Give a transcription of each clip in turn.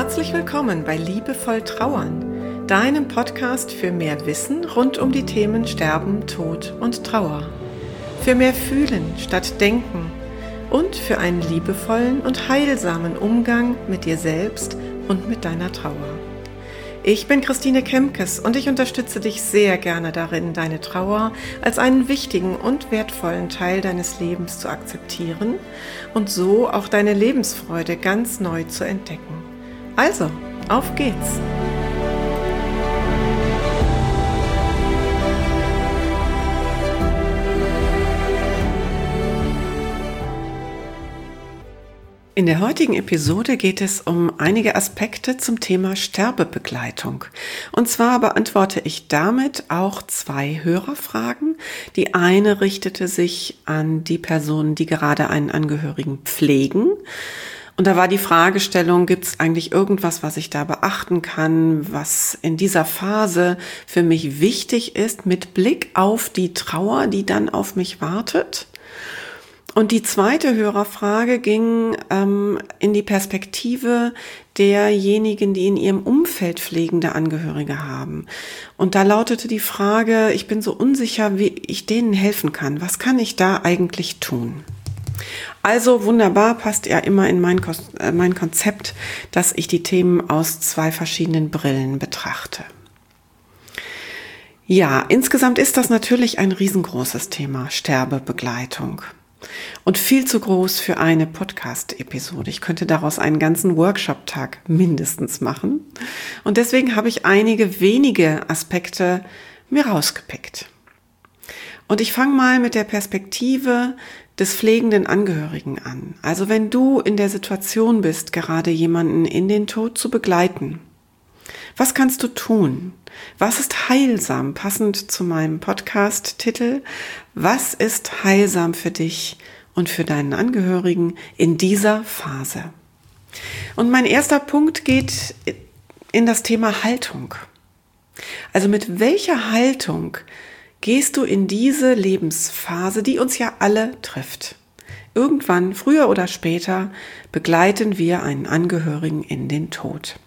Herzlich willkommen bei Liebevoll Trauern, deinem Podcast für mehr Wissen rund um die Themen Sterben, Tod und Trauer. Für mehr Fühlen statt Denken und für einen liebevollen und heilsamen Umgang mit dir selbst und mit deiner Trauer. Ich bin Christine Kemkes und ich unterstütze dich sehr gerne darin, deine Trauer als einen wichtigen und wertvollen Teil deines Lebens zu akzeptieren und so auch deine Lebensfreude ganz neu zu entdecken. Also, auf geht's! In der heutigen Episode geht es um einige Aspekte zum Thema Sterbebegleitung. Und zwar beantworte ich damit auch 2 Hörerfragen. Die eine richtete sich an die Personen, die gerade einen Angehörigen pflegen. Und da war die Fragestellung, gibt es eigentlich irgendwas, was ich da beachten kann, was in dieser Phase für mich wichtig ist, mit Blick auf die Trauer, die dann auf mich wartet? Und die zweite Hörerfrage ging in die Perspektive derjenigen, die in ihrem Umfeld pflegende Angehörige haben. Und da lautete die Frage, ich bin so unsicher, wie ich denen helfen kann. Was kann ich da eigentlich tun? Also wunderbar, passt ja immer in mein Konzept, dass ich die Themen aus 2 verschiedenen Brillen betrachte. Ja, insgesamt ist das natürlich ein riesengroßes Thema, Sterbebegleitung. Und viel zu groß für eine Podcast-Episode. Ich könnte daraus einen ganzen Workshop-Tag mindestens machen. Und deswegen habe ich einige wenige Aspekte mir rausgepickt. Und ich fange mal mit der Perspektive des pflegenden Angehörigen an. Also wenn du in der Situation bist, gerade jemanden in den Tod zu begleiten, was kannst du tun? Was ist heilsam? Passend zu meinem Podcast-Titel. Was ist heilsam für dich und für deinen Angehörigen in dieser Phase? Und mein erster Punkt geht in das Thema Haltung. Also mit welcher Haltung gehst du in diese Lebensphase, die uns ja alle trifft? Irgendwann, früher oder später, begleiten wir einen Angehörigen in den Tod.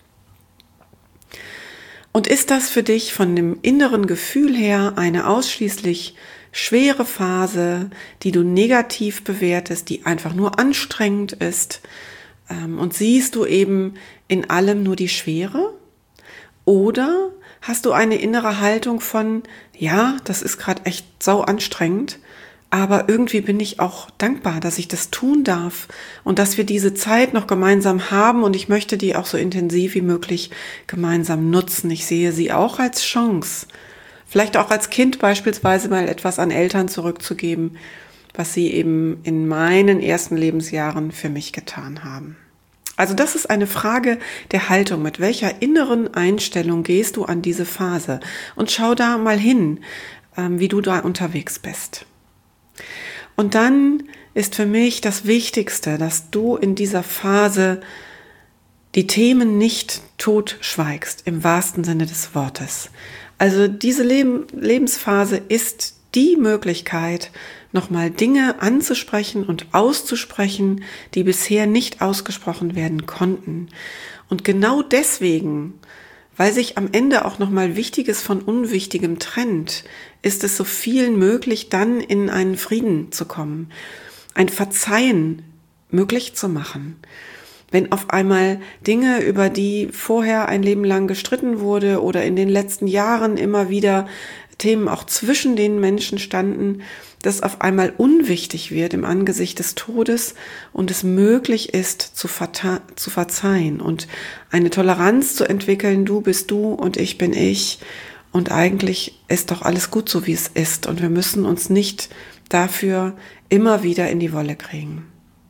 Und ist das für dich von dem inneren Gefühl her eine ausschließlich schwere Phase, die du negativ bewertest, die einfach nur anstrengend ist? Und siehst du eben in allem nur die Schwere? Oder hast du eine innere Haltung von, ja, das ist gerade echt sau anstrengend, aber irgendwie bin ich auch dankbar, dass ich das tun darf und dass wir diese Zeit noch gemeinsam haben und ich möchte die auch so intensiv wie möglich gemeinsam nutzen. Ich sehe sie auch als Chance, vielleicht auch als Kind beispielsweise mal etwas an Eltern zurückzugeben, was sie eben in meinen ersten Lebensjahren für mich getan haben. Also das ist eine Frage der Haltung. Mit welcher inneren Einstellung gehst du an diese Phase? Und schau da mal hin, wie du da unterwegs bist. Und dann ist für mich das Wichtigste, dass du in dieser Phase die Themen nicht totschweigst, im wahrsten Sinne des Wortes. Also diese Lebensphase ist die Möglichkeit, nochmal Dinge anzusprechen und auszusprechen, die bisher nicht ausgesprochen werden konnten. Und genau deswegen, weil sich am Ende auch nochmal Wichtiges von Unwichtigem trennt, ist es so vielen möglich, dann in einen Frieden zu kommen, ein Verzeihen möglich zu machen. Wenn auf einmal Dinge, über die vorher ein Leben lang gestritten wurde oder in den letzten Jahren immer wieder Themen auch zwischen den Menschen standen, das auf einmal unwichtig wird im Angesicht des Todes und es möglich ist, zu verzeihen und eine Toleranz zu entwickeln, du bist du und ich bin ich und eigentlich ist doch alles gut so, wie es ist und wir müssen uns nicht dafür immer wieder in die Wolle kriegen.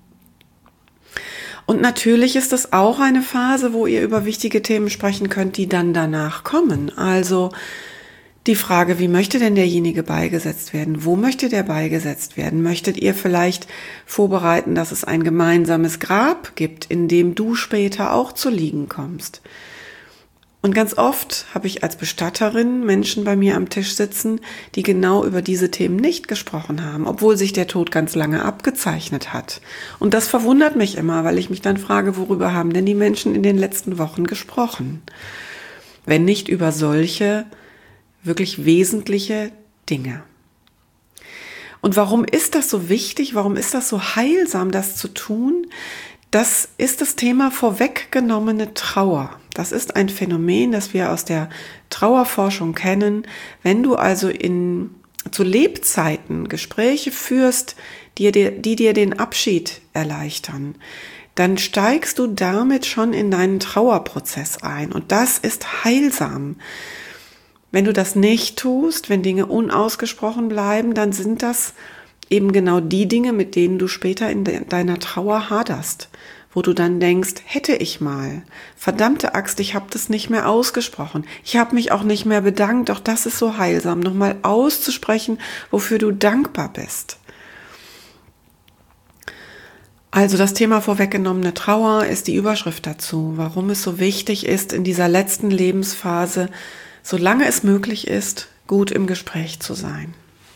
Und natürlich ist es auch eine Phase, wo ihr über wichtige Themen sprechen könnt, die dann danach kommen. Also die Frage, wie möchte denn derjenige beigesetzt werden? Wo möchte der beigesetzt werden? Möchtet ihr vielleicht vorbereiten, dass es ein gemeinsames Grab gibt, in dem du später auch zu liegen kommst? Und ganz oft habe ich als Bestatterin Menschen bei mir am Tisch sitzen, die genau über diese Themen nicht gesprochen haben, obwohl sich der Tod ganz lange abgezeichnet hat. Und das verwundert mich immer, weil ich mich dann frage, worüber haben denn die Menschen in den letzten Wochen gesprochen? Wenn nicht über solche wirklich wesentliche Dinge. Und warum ist das so wichtig? Warum ist das so heilsam, das zu tun? Das ist das Thema vorweggenommene Trauer. Das ist ein Phänomen, das wir aus der Trauerforschung kennen. Wenn du also zu Lebzeiten Gespräche führst, die dir den Abschied erleichtern, dann steigst du damit schon in deinen Trauerprozess ein. Und das ist heilsam. Wenn du das nicht tust, wenn Dinge unausgesprochen bleiben, dann sind das eben genau die Dinge, mit denen du später in deiner Trauer haderst, wo du dann denkst, hätte ich mal, verdammte Axt, ich habe das nicht mehr ausgesprochen, ich habe mich auch nicht mehr bedankt, doch das ist so heilsam, nochmal auszusprechen, wofür du dankbar bist. Also das Thema vorweggenommene Trauer ist die Überschrift dazu, warum es so wichtig ist, in dieser letzten Lebensphase, solange es möglich ist, gut im Gespräch zu sein.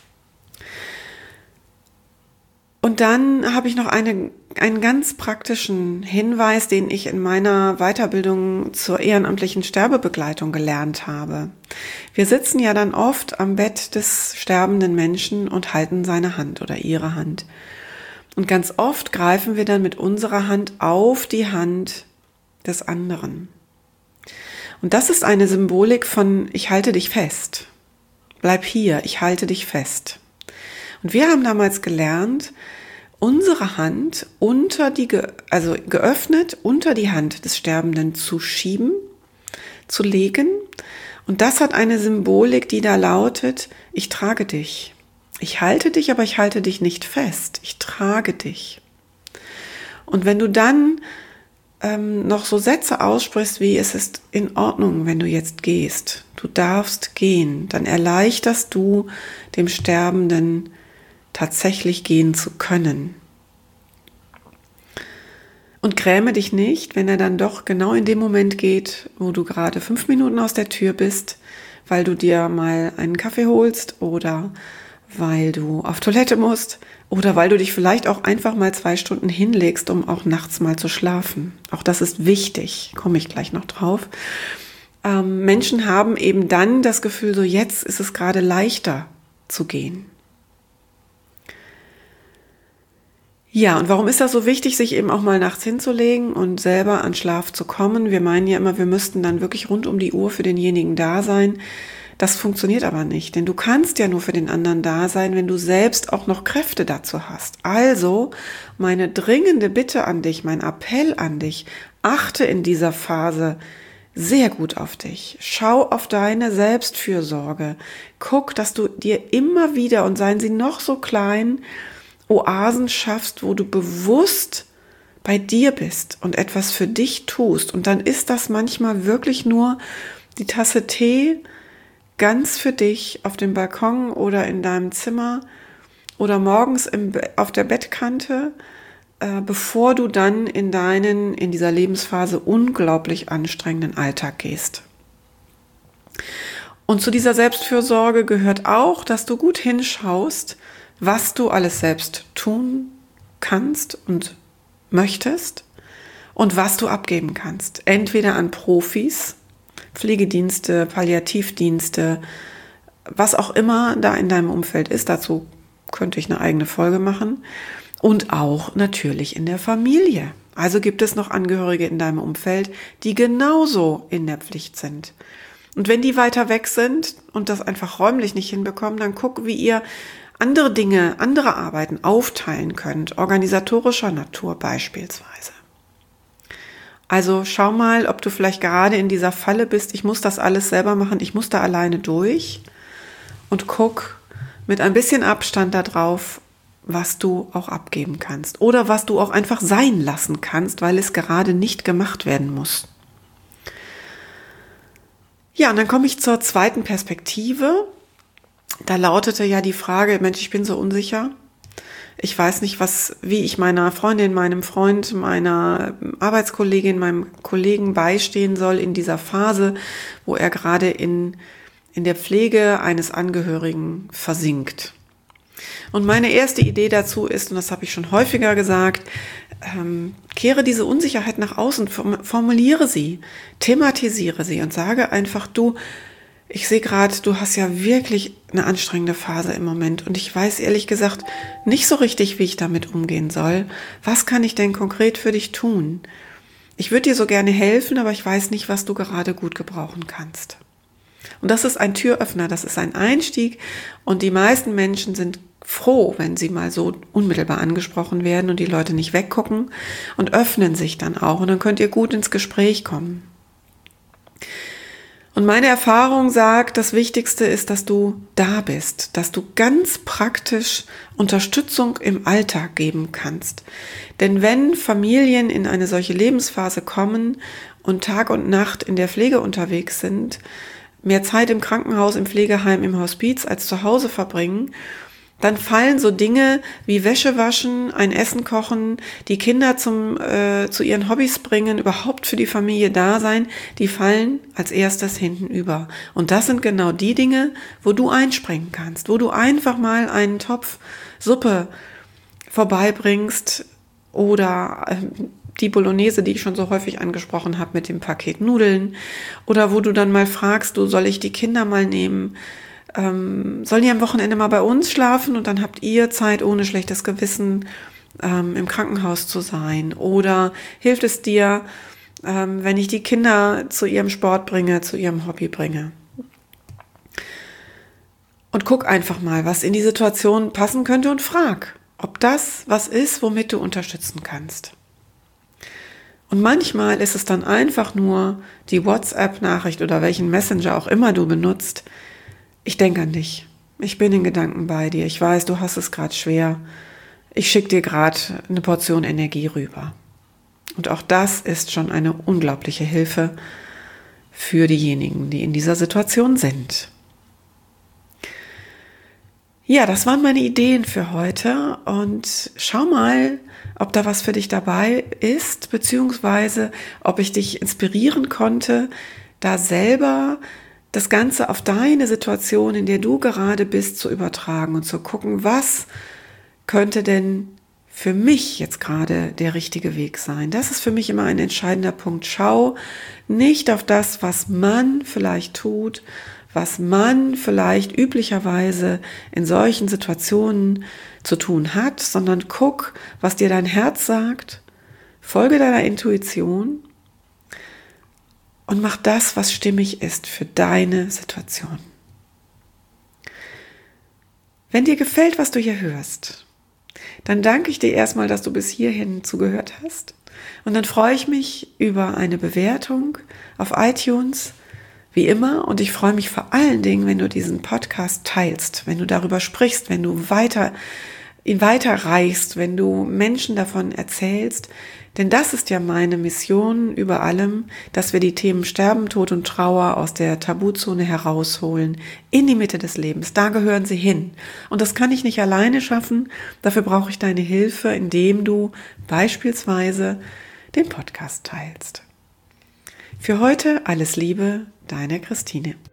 Und dann habe ich noch einen ganz praktischen Hinweis, den ich in meiner Weiterbildung zur ehrenamtlichen Sterbebegleitung gelernt habe. Wir sitzen ja dann oft am Bett des sterbenden Menschen und halten seine Hand oder ihre Hand. Und ganz oft greifen wir dann mit unserer Hand auf die Hand des anderen. Und das ist eine Symbolik von ich halte dich fest. Bleib hier, ich halte dich fest. Und wir haben damals gelernt, unsere Hand geöffnet unter die Hand des Sterbenden zu schieben, zu legen. Und das hat eine Symbolik, die da lautet, ich trage dich. Ich halte dich, aber ich halte dich nicht fest. Ich trage dich. Und wenn du dann noch so Sätze aussprichst, wie es ist in Ordnung, wenn du jetzt gehst, du darfst gehen, dann erleichterst du dem Sterbenden tatsächlich gehen zu können. Und gräme dich nicht, wenn er dann doch genau in dem Moment geht, wo du gerade 5 Minuten aus der Tür bist, weil du dir mal einen Kaffee holst oder weil du auf Toilette musst oder weil du dich vielleicht auch einfach mal 2 Stunden hinlegst, um auch nachts mal zu schlafen. Auch das ist wichtig, komme ich gleich noch drauf. Menschen haben eben dann das Gefühl, so jetzt ist es gerade leichter zu gehen. Ja, und warum ist das so wichtig, sich eben auch mal nachts hinzulegen und selber an Schlaf zu kommen? Wir meinen ja immer, wir müssten dann wirklich rund um die Uhr für denjenigen da sein. Das funktioniert aber nicht, denn du kannst ja nur für den anderen da sein, wenn du selbst auch noch Kräfte dazu hast. Also meine dringende Bitte an dich, mein Appell an dich, achte in dieser Phase sehr gut auf dich. Schau auf deine Selbstfürsorge. Guck, dass du dir immer wieder, und seien sie noch so klein, Oasen schaffst, wo du bewusst bei dir bist und etwas für dich tust. Und dann ist das manchmal wirklich nur die Tasse Tee ganz für dich auf dem Balkon oder in deinem Zimmer oder morgens auf der Bettkante, bevor du dann in dieser Lebensphase unglaublich anstrengenden Alltag gehst. Und zu dieser Selbstfürsorge gehört auch, dass du gut hinschaust, was du alles selbst tun kannst und möchtest und was du abgeben kannst. Entweder an Profis, Pflegedienste, Palliativdienste, was auch immer da in deinem Umfeld ist. Dazu könnte ich eine eigene Folge machen. Und auch natürlich in der Familie. Also gibt es noch Angehörige in deinem Umfeld, die genauso in der Pflicht sind. Und wenn die weiter weg sind und das einfach räumlich nicht hinbekommen, dann guck, wie ihr andere Dinge, andere Arbeiten aufteilen könnt, organisatorischer Natur beispielsweise. Also schau mal, ob du vielleicht gerade in dieser Falle bist, ich muss das alles selber machen, ich muss da alleine durch, und guck mit ein bisschen Abstand da drauf, was du auch abgeben kannst oder was du auch einfach sein lassen kannst, weil es gerade nicht gemacht werden muss. Ja, und dann komme ich zur zweiten Perspektive. Da lautete ja die Frage, Mensch, ich bin so unsicher. Ich weiß nicht, wie ich meiner Freundin, meinem Freund, meiner Arbeitskollegin, meinem Kollegen beistehen soll in dieser Phase, wo er gerade in der Pflege eines Angehörigen versinkt. Und meine erste Idee dazu ist, und das habe ich schon häufiger gesagt, kehre diese Unsicherheit nach außen, formuliere sie, thematisiere sie und sage einfach, du, ich sehe gerade, du hast ja wirklich eine anstrengende Phase im Moment und ich weiß ehrlich gesagt nicht so richtig, wie ich damit umgehen soll. Was kann ich denn konkret für dich tun? Ich würde dir so gerne helfen, aber ich weiß nicht, was du gerade gut gebrauchen kannst. Und das ist ein Türöffner, das ist ein Einstieg und die meisten Menschen sind froh, wenn sie mal so unmittelbar angesprochen werden und die Leute nicht weggucken und öffnen sich dann auch und dann könnt ihr gut ins Gespräch kommen. Und meine Erfahrung sagt, das Wichtigste ist, dass du da bist, dass du ganz praktisch Unterstützung im Alltag geben kannst. Denn wenn Familien in eine solche Lebensphase kommen und Tag und Nacht in der Pflege unterwegs sind, mehr Zeit im Krankenhaus, im Pflegeheim, im Hospiz als zu Hause verbringen, dann fallen so Dinge wie Wäsche waschen, ein Essen kochen, die Kinder zu ihren Hobbys bringen, überhaupt für die Familie da sein, die fallen als erstes hinten über. Und das sind genau die Dinge, wo du einspringen kannst, wo du einfach mal einen Topf Suppe vorbeibringst oder die Bolognese, die ich schon so häufig angesprochen habe mit dem Paket Nudeln oder wo du dann mal fragst, du, soll ich die Kinder mal nehmen? Sollen die am Wochenende mal bei uns schlafen und dann habt ihr Zeit, ohne schlechtes Gewissen im Krankenhaus zu sein? Oder hilft es dir, wenn ich die Kinder zu ihrem Sport bringe, zu ihrem Hobby bringe? Und guck einfach mal, was in die Situation passen könnte und frag, ob das was ist, womit du unterstützen kannst. Und manchmal ist es dann einfach nur die WhatsApp-Nachricht oder welchen Messenger auch immer du benutzt. Ich denke an dich. Ich bin in Gedanken bei dir. Ich weiß, du hast es gerade schwer. Ich schicke dir gerade eine Portion Energie rüber. Und auch das ist schon eine unglaubliche Hilfe für diejenigen, die in dieser Situation sind. Ja, das waren meine Ideen für heute und schau mal, ob da was für dich dabei ist, beziehungsweise ob ich dich inspirieren konnte, da selber das Ganze auf deine Situation, in der du gerade bist, zu übertragen und zu gucken, was könnte denn für mich jetzt gerade der richtige Weg sein. Das ist für mich immer ein entscheidender Punkt. Schau nicht auf das, was man vielleicht tut, was man vielleicht üblicherweise in solchen Situationen zu tun hat, sondern guck, was dir dein Herz sagt, folge deiner Intuition und mach das, was stimmig ist für deine Situation. Wenn dir gefällt, was du hier hörst, dann danke ich dir erstmal, dass du bis hierhin zugehört hast. Und dann freue ich mich über eine Bewertung auf iTunes, wie immer. Und ich freue mich vor allen Dingen, wenn du diesen Podcast teilst, wenn du darüber sprichst, wenn du ihn weiterreichst, wenn du Menschen davon erzählst. Denn das ist ja meine Mission über allem, dass wir die Themen Sterben, Tod und Trauer aus der Tabuzone herausholen, in die Mitte des Lebens. Da gehören sie hin. Und das kann ich nicht alleine schaffen. Dafür brauche ich deine Hilfe, indem du beispielsweise den Podcast teilst. Für heute alles Liebe, deine Christine.